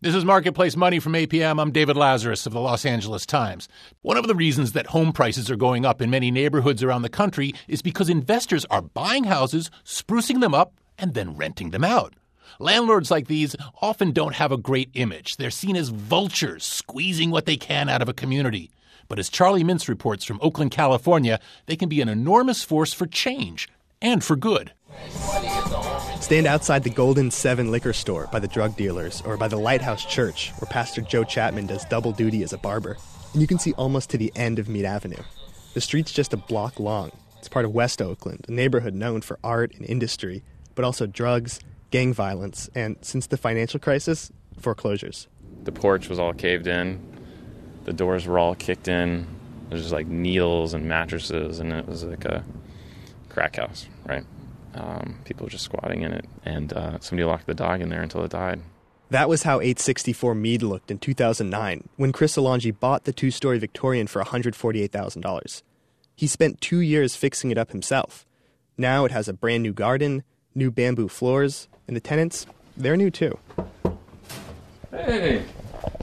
This is Marketplace Money from APM. I'm David Lazarus of the Los Angeles Times. One of the reasons that home prices are going up in many neighborhoods around the country is because investors are buying houses, sprucing them up, and then renting them out. Landlords like these often don't have a great image. They're seen as vultures, squeezing what they can out of a community. But as Charlie Mintz reports from Oakland, California, they can be an enormous force for change and for good. Stand outside the Golden 7 liquor store by the drug dealers or by the Lighthouse Church, where Pastor Joe Chapman does double duty as a barber, and you can see almost to the end of Meade Avenue. The street's just a block long. It's part of West Oakland, a neighborhood known for art and industry, but also drugs, gang violence, and, since the financial crisis, foreclosures. The porch was all caved in. The doors were all kicked in. There's just like needles and mattresses, and it was like a crack house, right? People were just squatting in it, and somebody locked the dog in there until it died. That was how 864 Meade looked in 2009, when Chris Alongi bought the two-story Victorian for $148,000. He spent 2 years fixing it up himself. Now it has a brand new garden, new bamboo floors, and the tenants, they're new too. Hey!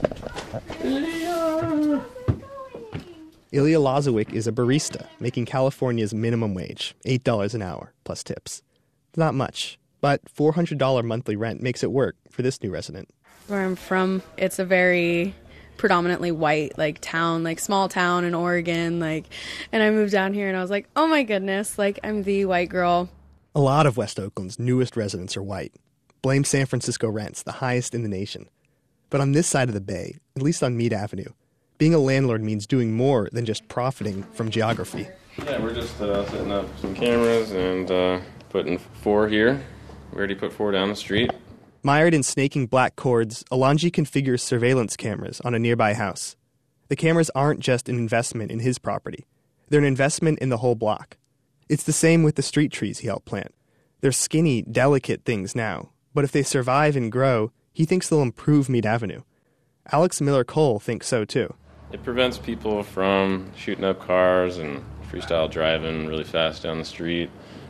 Ilya Lazowick is a barista, making California's minimum wage, $8 an hour, plus tips. Not much, but $400 monthly rent makes it work for this new resident. Where I'm from, it's a very predominantly white, town, small town in Oregon, and I moved down here and I was like, oh my goodness, I'm the white girl. A lot of West Oakland's newest residents are white. Blame San Francisco rents, the highest in the nation. But on this side of the bay, at least on Meade Avenue, being a landlord means doing more than just profiting from geography. Yeah, we're just setting up some cameras and putting 4 here. We already put 4 down the street. Mired in snaking black cords, Alongi configures surveillance cameras on a nearby house. The cameras aren't just an investment in his property. They're an investment in the whole block. It's the same with the street trees he helped plant. They're skinny, delicate things now, but if they survive and grow, he thinks they'll improve Meade Avenue. Alex Miller-Cole thinks so too. It prevents people from shooting up cars and freestyle driving really fast down the street,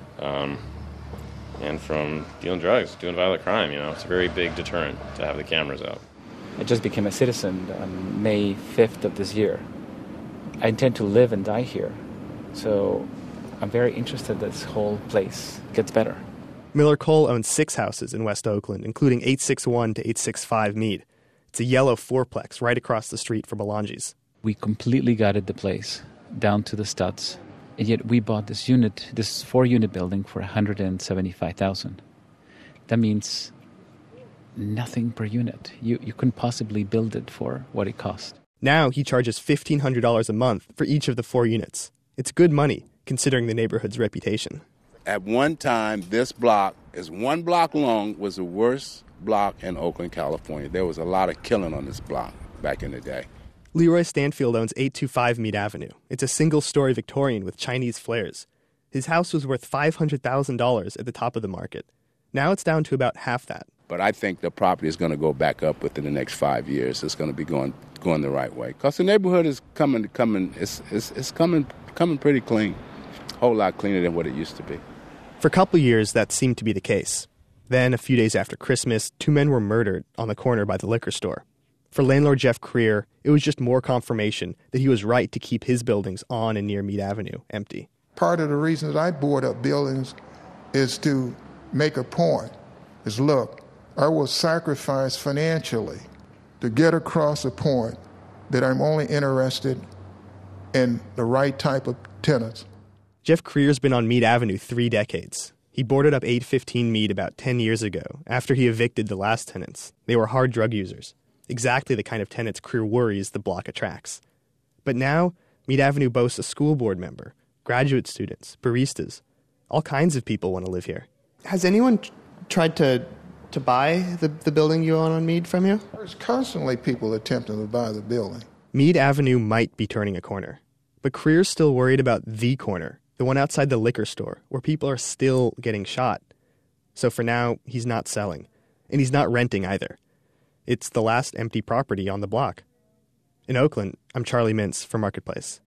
and from dealing drugs, doing violent crime. It's a very big deterrent to have the cameras out. I just became a citizen on May 5th of this year. I intend to live and die here, so I'm very interested that this whole place gets better. Miller-Cole owns 6 houses in West Oakland, including 861 to 865 Meade. It's a yellow fourplex right across the street from Alongi's. We completely gutted the place, down to the studs. And yet we bought this 4-unit building for $175,000. That means nothing per unit. You couldn't possibly build it for what it cost. Now he charges $1,500 a month for each of the 4 units. It's good money, considering the neighborhood's reputation. At one time, this block, is 1 block long, was the worst block in Oakland, California. There was a lot of killing on this block back in the day. Leroy Stanfield owns 825 Meade Avenue. It's a single-story Victorian with Chinese flares. His house was worth $500,000 at the top of the market. Now it's down to about half that. But I think the property is going to go back up within the next 5 years. It's going to be going the right way. Because the neighborhood is coming pretty clean. A whole lot cleaner than what it used to be. For a couple years, that seemed to be the case. Then, a few days after Christmas, 2 men were murdered on the corner by the liquor store. For landlord Jeff Creer, it was just more confirmation that he was right to keep his buildings on and near Meade Avenue empty. Part of the reason that I board up buildings is to make a point, is look, I will sacrifice financially to get across a point that I'm only interested in the right type of tenants. Jeff Creer's been on Meade Avenue 3 decades. He boarded up 815 Meade about 10 years ago, after he evicted the last tenants. They were hard drug users, exactly the kind of tenants Creer worries the block attracts. But now, Meade Avenue boasts a school board member, graduate students, baristas. All kinds of people want to live here. Has anyone tried to buy the building you own on Meade from you? There's constantly people attempting to buy the building. Meade Avenue might be turning a corner, but Creer's still worried about the corner, the one outside the liquor store, where people are still getting shot. So for now, he's not selling. And he's not renting either. It's the last empty property on the block. In Oakland, I'm Charlie Mintz for Marketplace.